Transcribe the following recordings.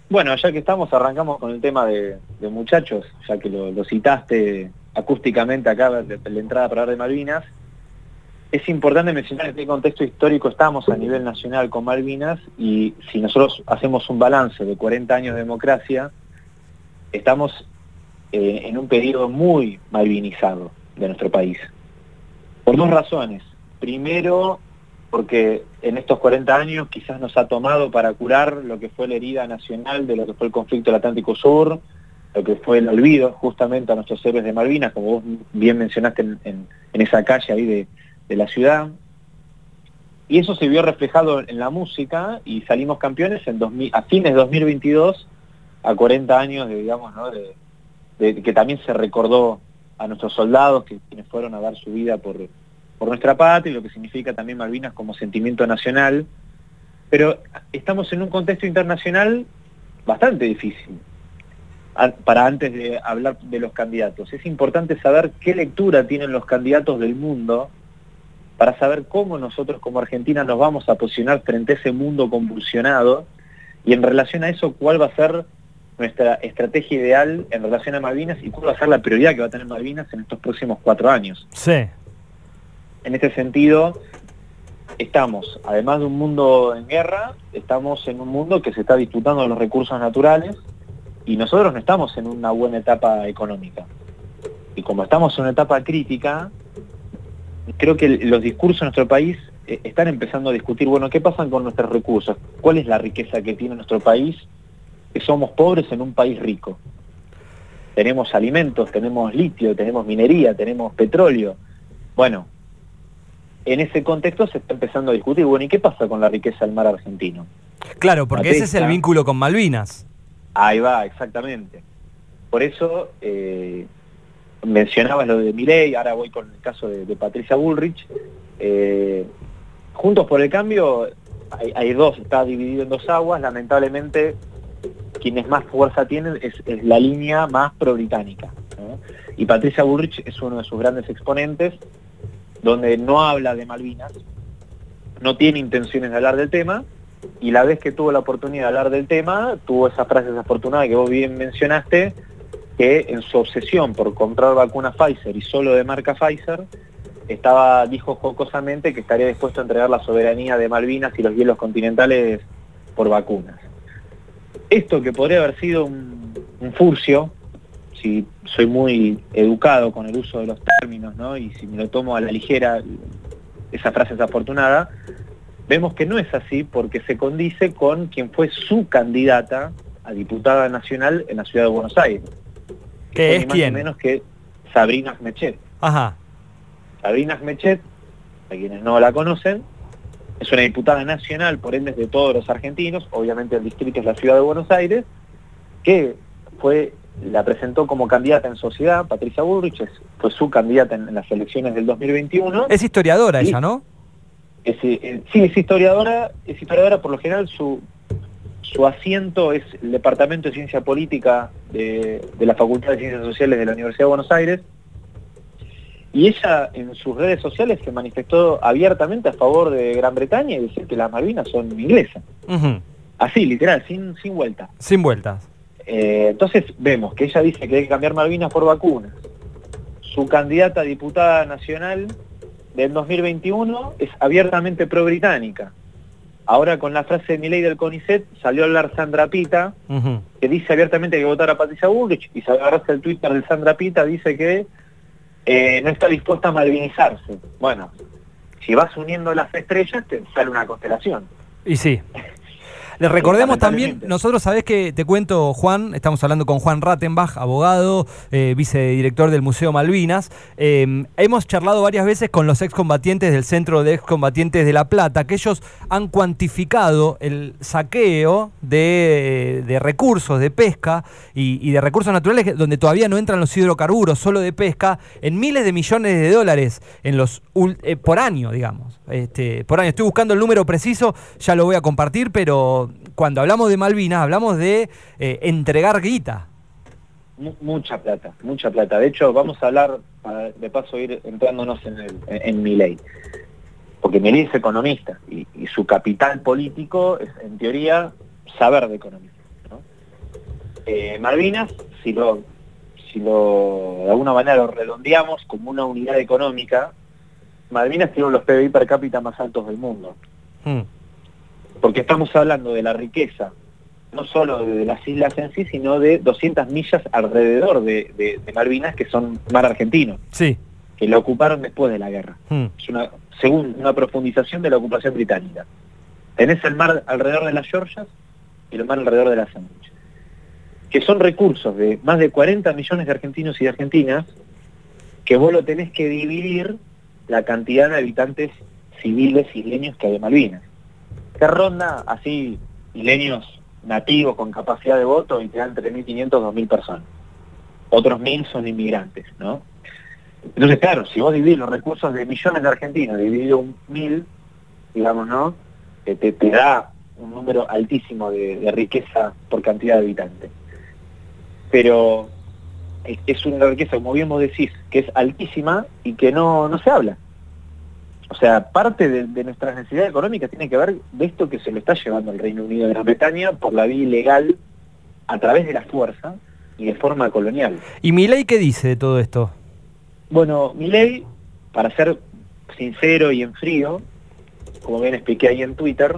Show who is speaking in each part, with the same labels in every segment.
Speaker 1: Bueno, ya que estamos, arrancamos con el tema de muchachos, ya que lo citaste acústicamente acá de la entrada para hablar de Malvinas. Es importante mencionar en qué contexto histórico estamos a nivel nacional con Malvinas, y si nosotros hacemos un balance de 40 años de democracia, estamos en un periodo muy malvinizado de nuestro país. Por dos razones. Primero, porque en estos 40 años quizás nos ha tomado para curar lo que fue la herida nacional de lo que fue el conflicto del Atlántico Sur, lo que fue el olvido justamente a nuestros héroes de Malvinas, como vos bien mencionaste en esa calle ahí de la ciudad. Y eso se vio reflejado en la música y salimos campeones a fines de 2022, a 40 años de, digamos, ¿no? de que también se recordó a nuestros soldados quienes fueron a dar su vida por nuestra patria, y lo que significa también Malvinas como sentimiento nacional. Pero estamos en un contexto internacional bastante difícil. Para antes de hablar de los candidatos, es importante saber qué lectura tienen los candidatos del mundo para saber cómo nosotros como Argentina nos vamos a posicionar frente a ese mundo convulsionado, y en relación a eso, cuál va a ser nuestra estrategia ideal en relación a Malvinas y cuál va a ser la prioridad que va a tener Malvinas en estos próximos 4 años.
Speaker 2: Sí.
Speaker 1: En este sentido, estamos, además de un mundo en guerra, estamos en un mundo que se está disputando los recursos naturales, y nosotros no estamos en una buena etapa económica. Y como estamos en una etapa crítica, creo que los discursos en nuestro país están empezando a discutir, bueno, ¿qué pasa con nuestros recursos? ¿Cuál es la riqueza que tiene nuestro país? Que somos pobres en un país rico. Tenemos alimentos, tenemos litio, tenemos minería, tenemos petróleo. Bueno, en ese contexto se está empezando a discutir, bueno, ¿y qué pasa con la riqueza del mar argentino?
Speaker 2: Claro, porque ese es el vínculo con Malvinas.
Speaker 1: Ahí va, exactamente. Por eso mencionabas lo de Milei, ahora voy con el caso de Patricia Bullrich. Juntos por el Cambio, hay dos, está dividido en dos aguas. Lamentablemente, quienes más fuerza tienen es la línea más pro-británica, ¿no? Y Patricia Bullrich es uno de sus grandes exponentes, donde no habla de Malvinas, no tiene intenciones de hablar del tema, y la vez que tuvo la oportunidad de hablar del tema, tuvo esa frase desafortunada que vos bien mencionaste, que en su obsesión por comprar vacuna Pfizer y solo de marca Pfizer, dijo jocosamente que estaría dispuesto a entregar la soberanía de Malvinas y los hielos continentales por vacunas. Esto, que podría haber sido un furcio, si soy muy educado con el uso de los términos, ¿no? Y si me lo tomo a la ligera, esa frase desafortunada, vemos que no es así, porque se condice con quien fue su candidata a diputada nacional en la ciudad de Buenos Aires.
Speaker 2: ¿Qué es
Speaker 1: ni más
Speaker 2: quién?
Speaker 1: ni menos que Sabrina Smechet.
Speaker 2: Ajá.
Speaker 1: Sabrina Smechet, a quienes no la conocen, es una diputada nacional, por ende es de todos los argentinos, obviamente el distrito es la ciudad de Buenos Aires, que la presentó como candidata en sociedad. Patricia Bullrich fue su candidata en las elecciones del 2021.
Speaker 2: Es historiadora ella, ¿no?
Speaker 1: Sí, es historiadora, por lo general su asiento es el Departamento de Ciencia Política de la Facultad de Ciencias Sociales de la Universidad de Buenos Aires, y ella en sus redes sociales se manifestó abiertamente a favor de Gran Bretaña y decir que las Malvinas son inglesas.
Speaker 2: Uh-huh.
Speaker 1: Así, literal, sin vuelta.
Speaker 2: Sin vueltas.
Speaker 1: Entonces vemos que ella dice que hay que cambiar Malvinas por vacunas. Su candidata a diputada nacional del 2021 es abiertamente pro-británica. Ahora, con la frase de Milei del CONICET, salió a hablar Sandra Pita, uh-huh, que dice abiertamente que hay que votar a Patricia Bullrich, y si agarras el Twitter de Sandra Pita, dice que no está dispuesta a malvinizarse. Bueno, si vas uniendo las estrellas, te sale una constelación.
Speaker 2: Y sí. Les recordemos también, nosotros, sabés que te cuento, Juan, estamos hablando con Juan Rattenbach, abogado, vicedirector del Museo Malvinas. Hemos charlado varias veces con los excombatientes del Centro de Excombatientes de La Plata, que ellos han cuantificado el saqueo de recursos de pesca y de recursos naturales, donde todavía no entran los hidrocarburos, solo de pesca, en miles de millones de dólares por año, digamos. Por año. Estoy buscando el número preciso, ya lo voy a compartir, pero cuando hablamos de Malvinas, hablamos de entregar guita.
Speaker 1: Mucha plata, mucha plata. De hecho, vamos a hablar, de paso ir entrándonos en Milei. Porque Milei es economista y su capital político es, en teoría, saber de economía, ¿no? Malvinas, si lo de alguna manera lo redondeamos como una unidad económica, Malvinas tiene los PBI per cápita más altos del mundo. Porque estamos hablando de la riqueza, no solo de las islas en sí, sino de 200 millas alrededor de Malvinas, que son mar argentino,
Speaker 2: sí,
Speaker 1: que lo ocuparon después de la guerra. Es según una profundización de la ocupación británica. Tenés el mar alrededor de las Georgias y el mar alrededor de las Sandwich, que son recursos de más de 40 millones de argentinos y de argentinas, que vos lo tenés que dividir la cantidad de habitantes civiles isleños que hay en Malvinas. Que ronda así isleños nativos con capacidad de voto y te dan entre 1.500 y 2.000 personas. Otros 1.000 son inmigrantes, ¿no? Entonces, claro, si vos dividís los recursos de millones de argentinos dividido 1.000, digamos, ¿no? Te da un número altísimo de riqueza por cantidad de habitantes. Pero es una riqueza, como bien vos decís, que es altísima y que no se habla. O sea, parte de nuestras necesidades económicas tiene que ver de esto que se lo está llevando el Reino Unido de Gran Bretaña por la vía ilegal, a través de la fuerza y de forma colonial.
Speaker 2: ¿Y Milei qué dice de todo esto?
Speaker 1: Bueno, Milei, para ser sincero y en frío, como bien expliqué ahí en Twitter,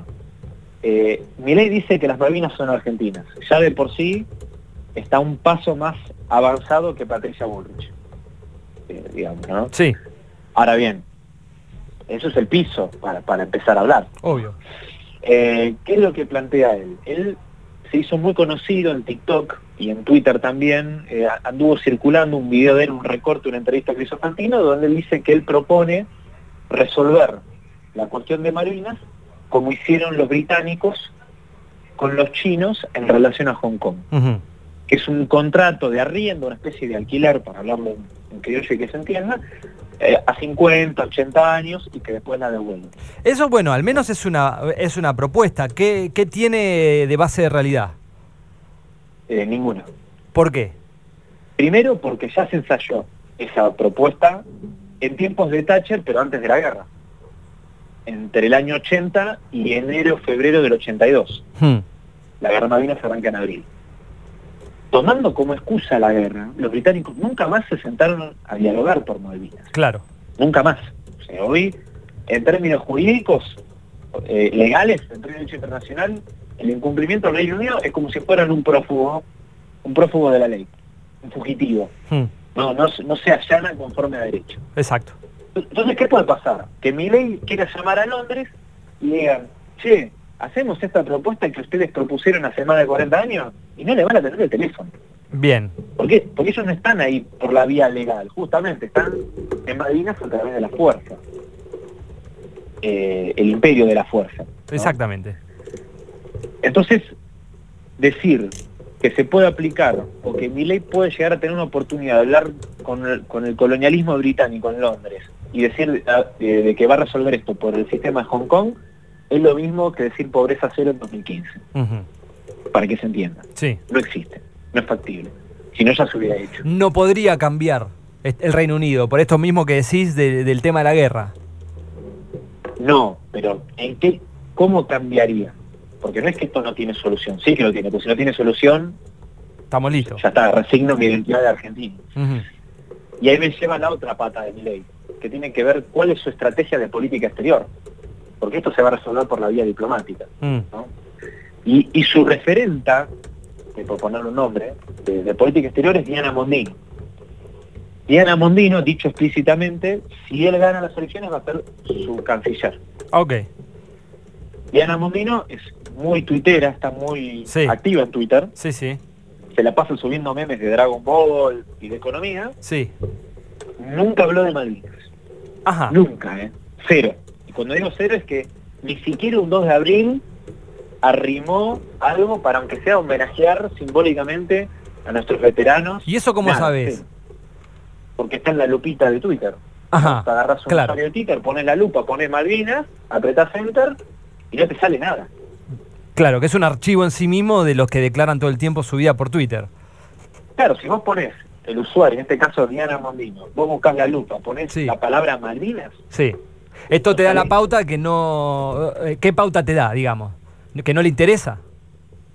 Speaker 1: Milei dice que las Malvinas son argentinas. Ya de por sí está un paso más avanzado que Patricia Bullrich, digamos, ¿no?
Speaker 2: Sí.
Speaker 1: Ahora bien, eso es el piso para empezar a hablar.
Speaker 2: Obvio.
Speaker 1: ¿Qué es lo que plantea él? Él se hizo muy conocido en TikTok y en Twitter también, anduvo circulando un video de él, un recorte, una entrevista que hizo Fantino, donde él dice que él propone resolver la cuestión de Malvinas como hicieron los británicos con los chinos en relación a Hong Kong. Que es un contrato de arriendo, una especie de alquiler, para hablarlo en criollo y que se entienda, a 50, 80 años y que después la devuelven.
Speaker 2: Eso, bueno, al menos es una propuesta. ¿Qué tiene de base de realidad?
Speaker 1: Ninguna.
Speaker 2: ¿Por qué?
Speaker 1: Primero porque ya se ensayó esa propuesta en tiempos de Thatcher, pero antes de la guerra. Entre el año 80 y enero-febrero del 82. La guerra Malvinas se arranca en abril. Tomando como excusa la guerra, los británicos nunca más se sentaron a dialogar por Malvinas.
Speaker 2: Claro.
Speaker 1: Nunca más. O sea, hoy, en términos jurídicos, legales, en derecho internacional, el incumplimiento del Reino Unido es como si fueran un prófugo de la ley, un fugitivo. No se allana conforme a derecho.
Speaker 2: Exacto.
Speaker 1: Entonces, ¿qué puede pasar? Que Milei quiera llamar a Londres y digan, che, hacemos esta propuesta que ustedes propusieron hace más de 40 años y no le van a tener el teléfono.
Speaker 2: Bien.
Speaker 1: ¿Por qué? Porque ellos no están ahí por la vía legal, justamente están en Malvinas a través de la fuerza. El imperio de la fuerza, ¿no?
Speaker 2: Exactamente.
Speaker 1: Entonces, decir que se puede aplicar o que Milei puede llegar a tener una oportunidad de hablar con el colonialismo británico en Londres y decir de que va a resolver esto por el sistema de Hong Kong, es lo mismo que decir pobreza cero en 2015. Para que se entienda.
Speaker 2: Sí.
Speaker 1: No existe, no es factible. Si no, ya se hubiera hecho.
Speaker 2: No podría cambiar el Reino Unido, por esto mismo que decís del tema de la guerra.
Speaker 1: No, pero ¿cómo cambiaría? Porque no es que esto no tiene solución, sí que lo tiene, porque si no tiene solución,
Speaker 2: estamos listos.
Speaker 1: Ya está, resigno mi identidad de argentino. Y ahí me lleva la otra pata de Milei, que tiene que ver cuál es su estrategia de política exterior, porque esto se va a resolver por la vía diplomática, ¿no? Y su referenta, por ponerle un nombre, de política exterior es Diana Mondino. Diana Mondino, dicho explícitamente, si él gana las elecciones va a ser su canciller.
Speaker 2: Ok.
Speaker 1: Diana Mondino es muy tuitera, está muy activa en Twitter.
Speaker 2: Sí, sí.
Speaker 1: Se la pasa subiendo memes de Dragon Ball y de economía.
Speaker 2: Sí.
Speaker 1: Nunca habló de Malvinas.
Speaker 2: Ajá.
Speaker 1: Nunca, cero. Y cuando digo cero es que ni siquiera un 2 de abril arrimó algo para, aunque sea, homenajear simbólicamente a nuestros veteranos.
Speaker 2: ¿Y eso cómo sabes?
Speaker 1: Cero. Porque está en la lupita de Twitter.
Speaker 2: Ajá.
Speaker 1: Te agarras un usuario de Twitter, pones la lupa, pones Malvinas, apretás Enter y no te sale nada.
Speaker 2: Claro, que es un archivo en sí mismo de los que declaran todo el tiempo su vida por Twitter.
Speaker 1: Claro, si vos pones el usuario, en este caso Diana Mondino, vos buscás la lupa, ponés la palabra Malvinas.
Speaker 2: Sí. Esto te da la pauta que no... ¿Qué pauta te da, digamos? ¿Que no le interesa?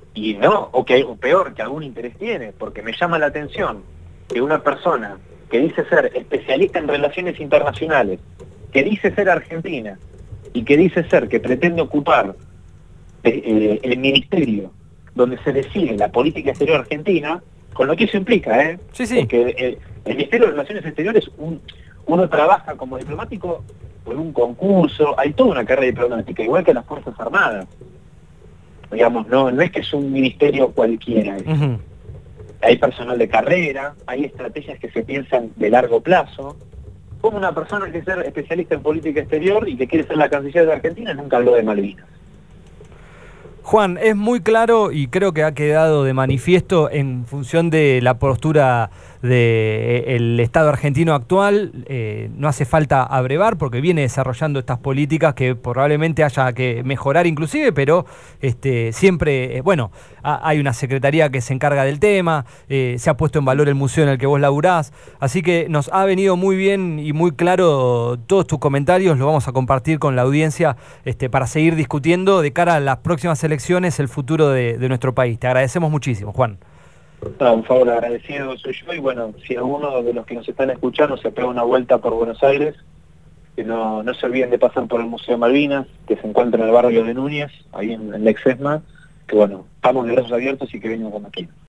Speaker 1: y no, o peor, que algún interés tiene, porque me llama la atención que una persona que dice ser especialista en relaciones internacionales, que dice ser argentina, y que dice ser que pretende ocupar el ministerio donde se decide la política exterior argentina, con lo que eso implica,
Speaker 2: Sí.
Speaker 1: Porque el Ministerio de Relaciones Exteriores, uno trabaja como diplomático por un concurso, hay toda una carrera diplomática, igual que las Fuerzas Armadas. Digamos, no es que es un ministerio cualquiera. Hay personal de carrera, hay estrategias que se piensan de largo plazo. Como una persona que es especialista en política exterior y que quiere ser la canciller de Argentina nunca habló de Malvinas.
Speaker 2: Juan, es muy claro y creo que ha quedado de manifiesto en función de la postura del Estado argentino actual. No hace falta abrevar porque viene desarrollando estas políticas que probablemente haya que mejorar inclusive, pero siempre, hay una secretaría que se encarga del tema, se ha puesto en valor el museo en el que vos laburás, así que nos ha venido muy bien y muy claro todos tus comentarios, lo vamos a compartir con la audiencia para seguir discutiendo de cara a las próximas elecciones el futuro de nuestro país. Te agradecemos muchísimo, Juan.
Speaker 1: Un favor agradecido soy yo, y bueno, si alguno de los que nos están escuchando se pega una vuelta por Buenos Aires, que no se olviden de pasar por el Museo Malvinas, que se encuentra en el barrio de Núñez, ahí en la Exesma, que bueno, estamos de brazos abiertos y que vengan como aquí.